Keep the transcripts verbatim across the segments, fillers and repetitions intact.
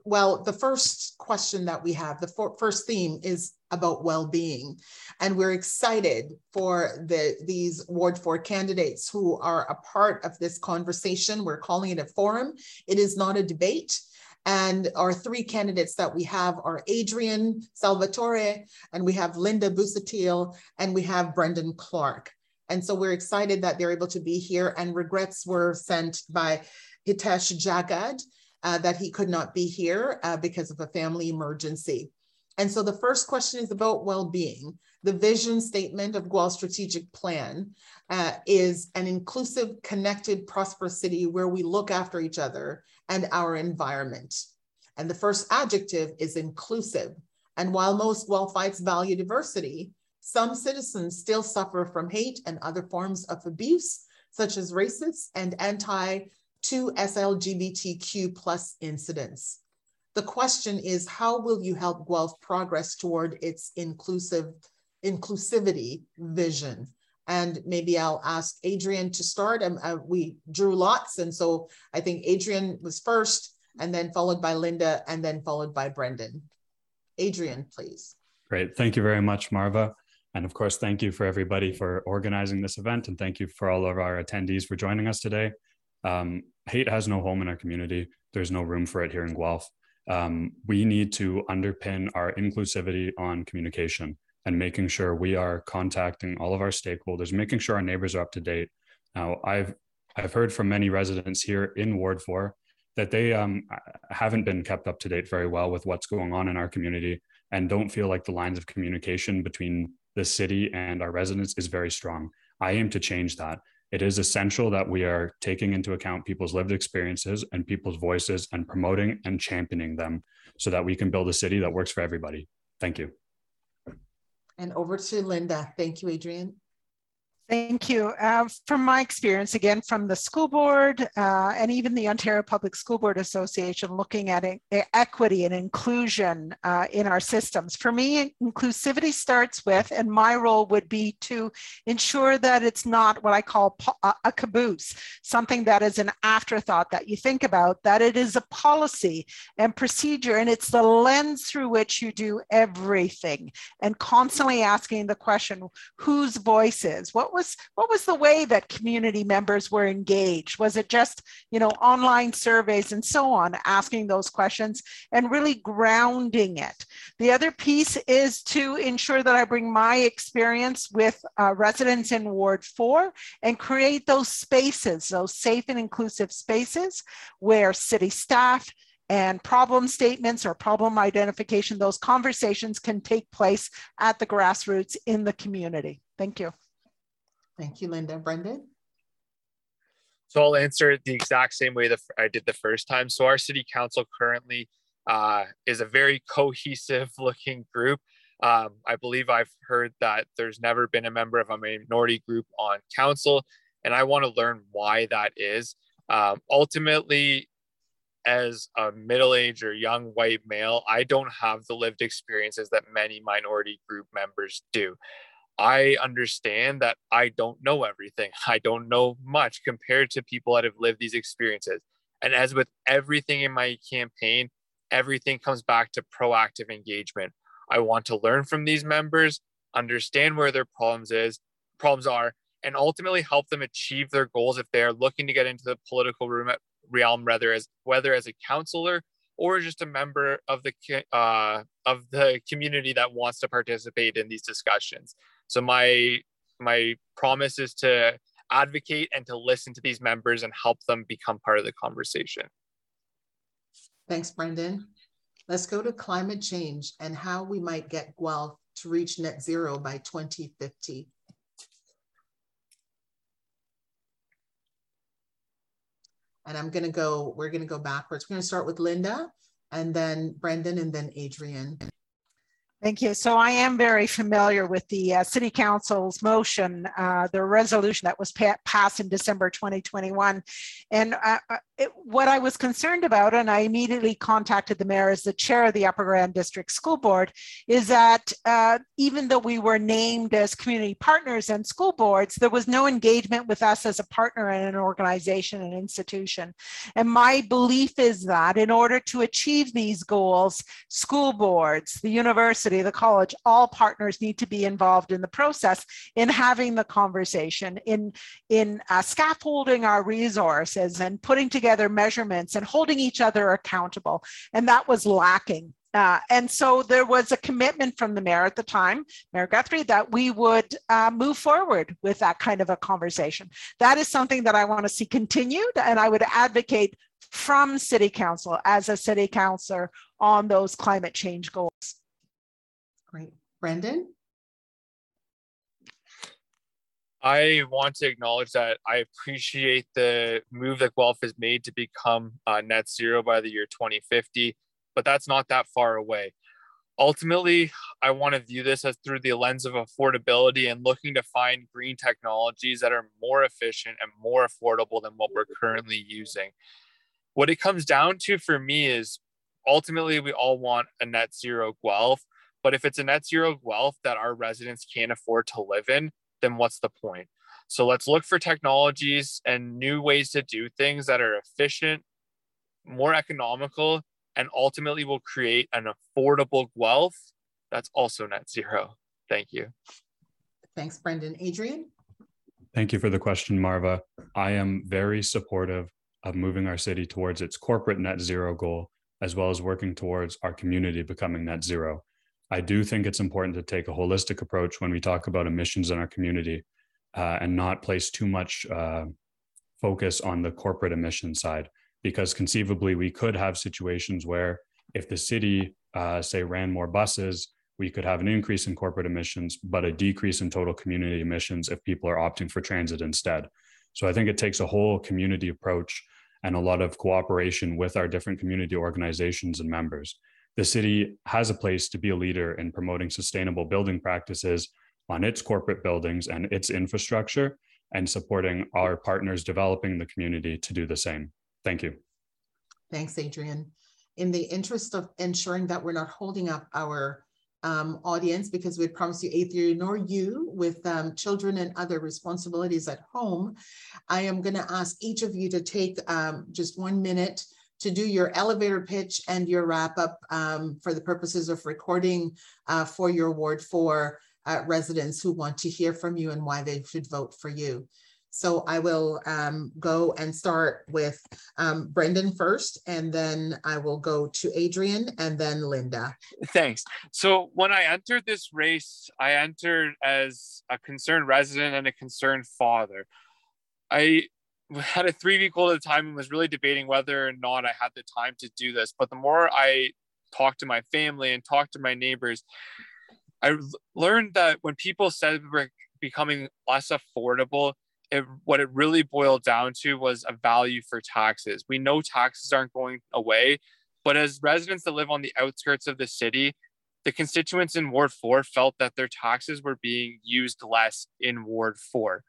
well, the first question that we have, the for, first theme is about well-being. And we're excited for the, these Ward four candidates who are a part of this conversation. We're calling it a forum. It is not a debate. And our three candidates that we have are Adrian Salvatore, and we have Linda Busuttil, and we have Brendan Clark. And so we're excited that they're able to be here, and regrets were sent by Hitesh Jagad uh, that he could not be here uh, because of a family emergency. And so the first question is about well-being. The vision statement of Guelph's strategic plan uh, is an inclusive, connected, prosperous city where we look after each other and our environment. And the first adjective is inclusive. And while most Guelphites value diversity, some citizens still suffer from hate and other forms of abuse, such as racist and anti-two S L G B T Q plus incidents. The question is, how will you help Guelph progress toward its inclusive inclusivity vision? And maybe I'll ask Adrian to start. Um, uh, we drew lots, and so I think Adrian was first, and then followed by Linda, and then followed by Brendan. Adrian, please. Great, thank you very much, Marva. And of course, thank you for everybody for organizing this event, and thank you for all of our attendees for joining us today. Um, hate has no home in our community. There's no room for it here in Guelph. Um, we need to underpin our inclusivity on communication and making sure we are contacting all of our stakeholders, making sure our neighbors are up to date. Now, I've I've heard from many residents here in Ward four that they um, haven't been kept up to date very well with what's going on in our community and don't feel like the lines of communication between the city and our residents is very strong. I aim to change that. It is essential that we are taking into account people's lived experiences and people's voices and promoting and championing them so that we can build a city that works for everybody. Thank you. And over to Linda. Thank you, Adrian. Thank you. Uh, from my experience, again, from the school board uh, and even the Ontario Public School Board Association, looking at it, equity and inclusion uh, in our systems. For me, inclusivity starts with, and my role would be to ensure that it's not what I call a caboose, something that is an afterthought that you think about, that it is a policy and procedure, and it's the lens through which you do everything, and constantly asking the question, whose voice is? What was Was, what was the way that community members were engaged? Was it just, you know, online surveys and so on, asking those questions and really grounding it? The other piece is to ensure that I bring my experience with uh, residents in Ward four and create those spaces, those safe and inclusive spaces where city staff and problem statements or problem identification, those conversations can take place at the grassroots in the community. Thank you. Thank you, Linda. Brendan? So I'll answer it the exact same way that I did the first time. So our city council currently uh, is a very cohesive looking group. Um, I believe I've heard that there's never been a member of a minority group on council, and I want to learn why that is. Um, ultimately, as a middle-aged or young white male, I don't have the lived experiences that many minority group members do. I understand that I don't know everything. I don't know much compared to people that have lived these experiences. And as with everything in my campaign, everything comes back to proactive engagement. I want to learn from these members, understand where their problems is, problems are, and ultimately help them achieve their goals if they're looking to get into the political realm, whether as whether as a councillor or just a member of the uh, of the community that wants to participate in these discussions. So my my promise is to advocate and to listen to these members and help them become part of the conversation. Thanks, Brendan. Let's go to climate change and how we might get Guelph to reach net zero by twenty fifty. And I'm gonna go, we're gonna go backwards. We're gonna start with Linda and then Brendan and then Adrian. Thank you. So I am very familiar with the uh, City Council's motion, uh, the resolution that was pa passed in December twenty twenty-one. And uh, it, what I was concerned about, and I immediately contacted the mayor as the chair of the Upper Grand District School Board, is that uh, even though we were named as community partners and school boards, there was no engagement with us as a partner in an organization and institution. And my belief is that in order to achieve these goals, school boards, the university, the college, all partners need to be involved in the process, in having the conversation, in, in uh, scaffolding our resources and putting together measurements and holding each other accountable. And that was lacking. Uh, and so there was a commitment from the mayor at the time, Mayor Guthrie, that we would uh, move forward with that kind of a conversation. That is something that I want to see continued, and I would advocate from City Council as a City Councillor on those climate change goals. Great. Brendan? I want to acknowledge that I appreciate the move that Guelph has made to become uh, net zero by the year twenty fifty, but that's not that far away. Ultimately, I want to view this as through the lens of affordability and looking to find green technologies that are more efficient and more affordable than what we're currently using. What it comes down to for me is ultimately we all want a net zero Guelph, but if it's a net zero Guelph that our residents can't afford to live in, then what's the point? So let's look for technologies and new ways to do things that are efficient, more economical, and ultimately will create an affordable Guelph that's also net zero. Thank you. Thanks, Brendan. Adrian? Thank you for the question, Marva. I am very supportive of moving our city towards its corporate net zero goal, as well as working towards our community becoming net zero. I do think it's important to take a holistic approach when we talk about emissions in our community uh, and not place too much uh, focus on the corporate emission side, because conceivably we could have situations where if the city, uh, say, ran more buses, we could have an increase in corporate emissions, but a decrease in total community emissions if people are opting for transit instead. So I think it takes a whole community approach and a lot of cooperation with our different community organizations and members. The city has a place to be a leader in promoting sustainable building practices on its corporate buildings and its infrastructure, and supporting our partners developing the community to do the same. Thank you. Thanks, Adrian. In the interest of ensuring that we're not holding up our um, audience, because we promised you Adrian nor you with um, children and other responsibilities at home, I am going to ask each of you to take um, just one minute to do your elevator pitch and your wrap up um, for the purposes of recording uh, for your Ward four uh, residents who want to hear from you and why they should vote for you. So I will um, go and start with um, Brendan first, and then I will go to Adrian and then Linda. Thanks. So when I entered this race, I entered as a concerned resident and a concerned father. I had a three-week-old at the time and was really debating whether or not I had the time to do this. But the more I talked to my family and talked to my neighbors, I learned that when people said we're becoming less affordable, it, what it really boiled down to was a value for taxes. We know taxes aren't going away, but as residents that live on the outskirts of the city, the constituents in Ward four felt that their taxes were being used less in Ward four.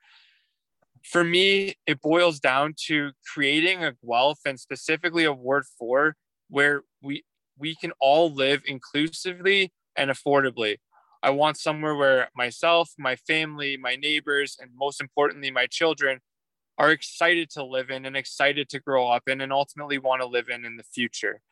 For me, it boils down to creating a Guelph, and specifically a Ward four, where we we can all live inclusively and affordably. I want somewhere where myself, my family, my neighbors, and most importantly, my children are excited to live in and excited to grow up in and ultimately want to live in in the future.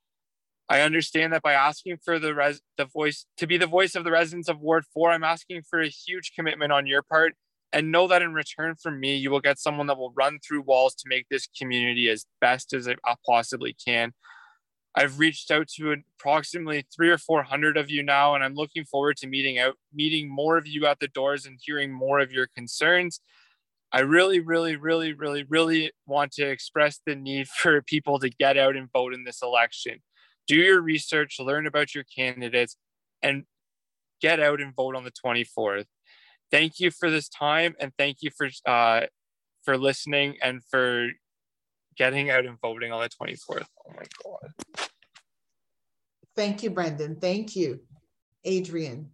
I understand that by asking for the res the voice to be the voice of the residents of Ward four, I'm asking for a huge commitment on your part. And know that in return from me, you will get someone that will run through walls to make this community as best as I possibly can. I've reached out to approximately three or four hundred of you now, and I'm looking forward to meeting out, meeting more of you at the doors and hearing more of your concerns. I really, really, really, really, really want to express the need for people to get out and vote in this election. Do your research, learn about your candidates, and get out and vote on the twenty-fourth. Thank you for this time, and thank you for uh, for listening and for getting out and voting on the twenty-fourth. Oh my God. Thank you, Brendan. Thank you. Adrian.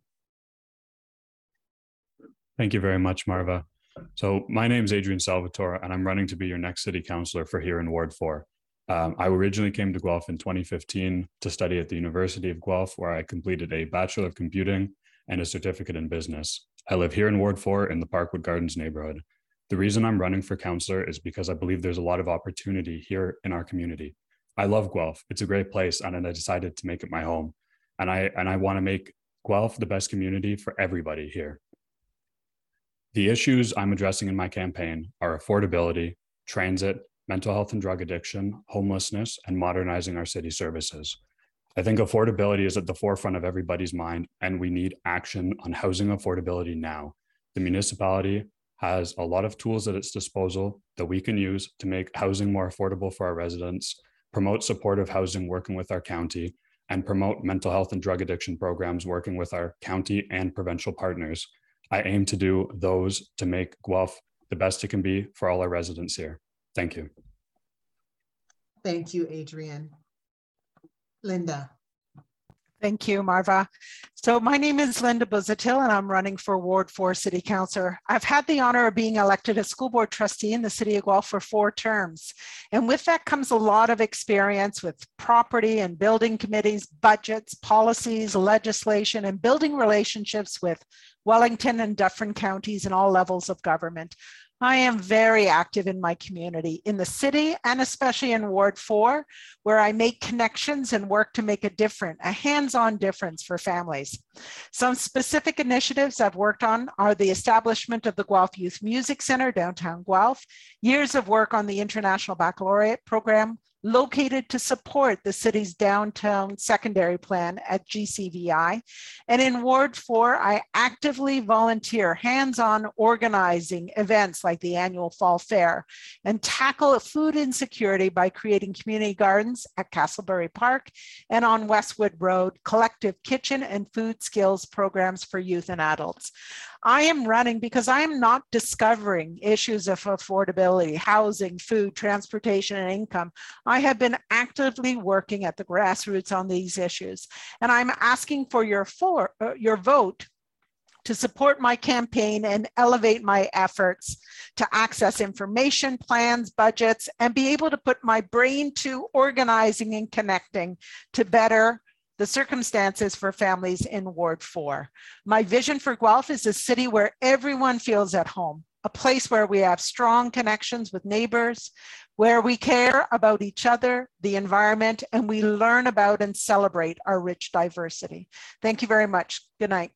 Thank you very much, Marva. So my name is Adrian Salvatore, and I'm running to be your next city councillor for here in Ward four. Um, I originally came to Guelph in twenty fifteen to study at the University of Guelph, where I completed a Bachelor of Computing and a certificate in business. I live here in Ward four in the Parkwood Gardens neighborhood. The reason I'm running for councillor is because I believe there's a lot of opportunity here in our community. I love Guelph. It's a great place, and I decided to make it my home. And I, and I want to make Guelph the best community for everybody here. The issues I'm addressing in my campaign are affordability, transit, mental health and drug addiction, homelessness, and modernizing our city services. I think affordability is at the forefront of everybody's mind, and we need action on housing affordability now. The municipality has a lot of tools at its disposal that we can use to make housing more affordable for our residents, promote supportive housing working with our county, and promote mental health and drug addiction programs working with our county and provincial partners. I aim to do those to make Guelph the best it can be for all our residents here. Thank you. Thank you, Adrian. Linda. Thank you, Marva. So my name is Linda Buzatil, and I'm running for Ward four City Councillor. I've had the honor of being elected as school board trustee in the City of Guelph for four terms. And with that comes a lot of experience with property and building committees, budgets, policies, legislation, and building relationships with Wellington and Dufferin counties and all levels of government. I am very active in my community, in the city, and especially in Ward four, where I make connections and work to make a difference, a hands-on difference for families. Some specific initiatives I've worked on are the establishment of the Guelph Youth Music Center, downtown Guelph, years of work on the International Baccalaureate program, located to support the city's downtown secondary plan at G C V I. And in Ward four, I actively volunteer hands-on organizing events like the annual Fall Fair and tackle food insecurity by creating community gardens at Castleberry Park and on Westwood Road, collective kitchen and food skills programs for youth and adults. I am running because I am not discovering issues of affordability, housing, food, transportation, and income. I have been actively working at the grassroots on these issues, and I'm asking for your, for, uh, your vote to support my campaign and elevate my efforts to access information, plans, budgets, and be able to put my brain to organizing and connecting to better the circumstances for families in Ward four. My vision for Guelph is a city where everyone feels at home, a place where we have strong connections with neighbors, where we care about each other, the environment, and we learn about and celebrate our rich diversity. Thank you very much. Good night.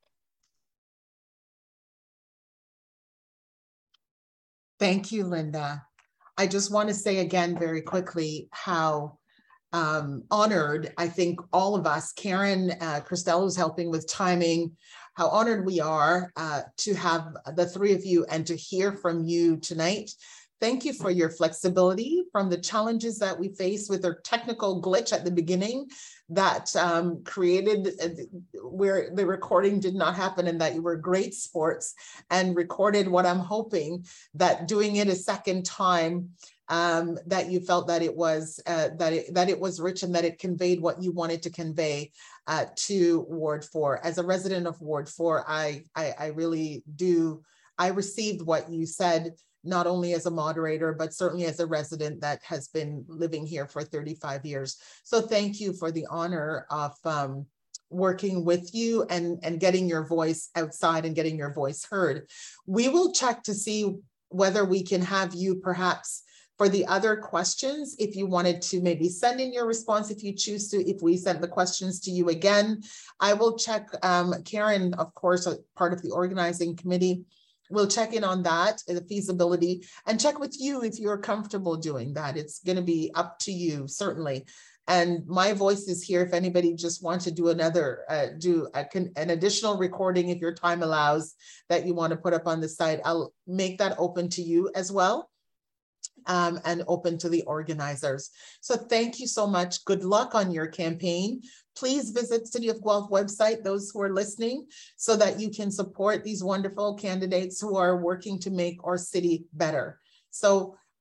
Thank you, Linda. I just want to say again very quickly how Um, honored, I think all of us, Karen, uh, Christello's helping with timing, how honored we are uh, to have the three of you and to hear from you tonight. Thank you for your flexibility from the challenges that we face with our technical glitch at the beginning that um, created uh, where the recording did not happen, and that you were great sports and recorded what I'm hoping that doing it a second time Um, that you felt that it was uh, that it that it was rich and that it conveyed what you wanted to convey uh, to Ward four. As a resident of Ward four, I, I I really do. I received what you said, not only as a moderator, but certainly as a resident that has been living here for thirty-five years. So thank you for the honor of um, working with you and and getting your voice outside and getting your voice heard. We will check to see whether we can have you perhaps for the other questions, if you wanted to maybe send in your response, if you choose to, if we send the questions to you again, I will check, um, Karen, of course, a part of the organizing committee, we'll check in on that, the feasibility, and check with you if you're comfortable doing that. It's gonna be up to you, certainly. And my voice is here if anybody just wants to do another, uh, do a, an additional recording if your time allows that you wanna put up on the site, I'll make that open to you as well. Um, and open to the organizers. So thank you so much. Good luck on your campaign. Please visit City of Guelph website, those who are listening, so that you can support these wonderful candidates who are working to make our city better. So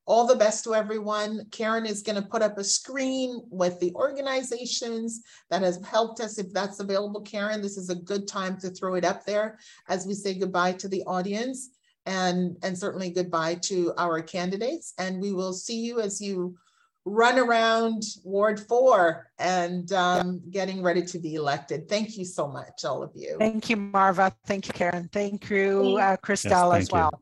all the best to everyone. Karen is going to put up a screen with the organizations that has helped us. If that's available, Karen, this is a good time to throw it up there as we say goodbye to the audience, and, and certainly goodbye to our candidates. And we will see you as you run around Ward four and um, getting ready to be elected. Thank you so much, all of you. Thank you, Marva. Thank you, Karen. Thank you, uh, Christelle, yes, as well. You.